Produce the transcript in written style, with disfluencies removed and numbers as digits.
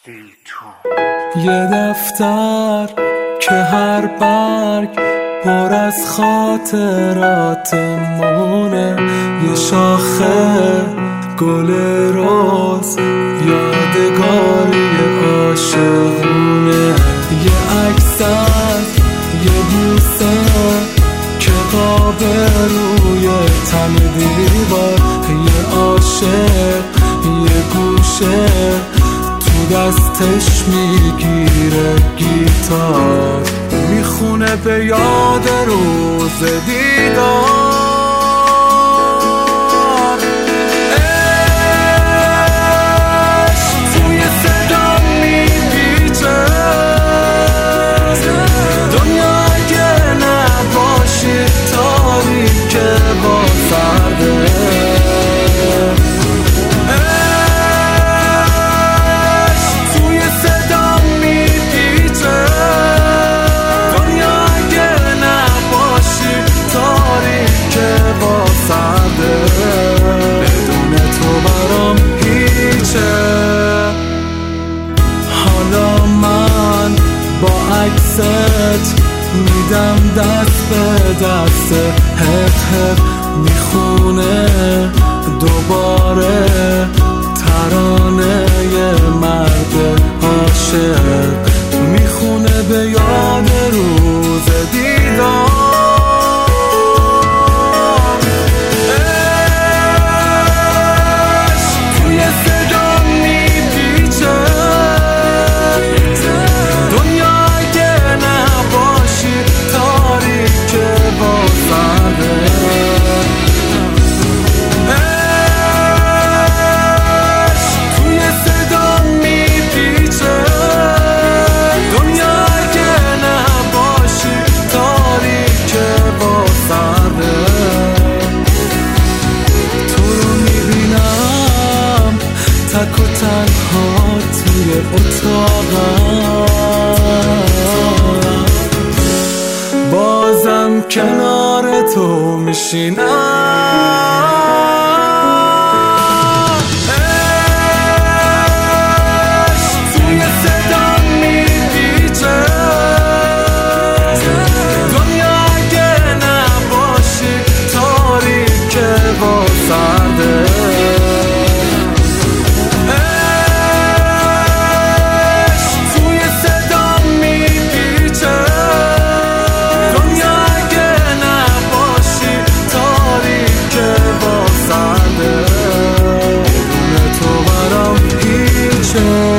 یه دفتر که هر برگ پر از خاطرات مونه، یه شاخه گل روز یادگاری عاشقونه، یه عکس از یه بوسه که قابه روی تن دیوار، یه عاشق یه گوشه تو دستش میگیره گیتار، میخونه به یاد روز دیدار. حالا من با عکست میدم دست به دست، حق میخونه دوباره ترانه مرد عاشق، میخونه به یاد روز دیدار. تک و تنها توی اتاقم، بازم کنار تو میشینم. Sure.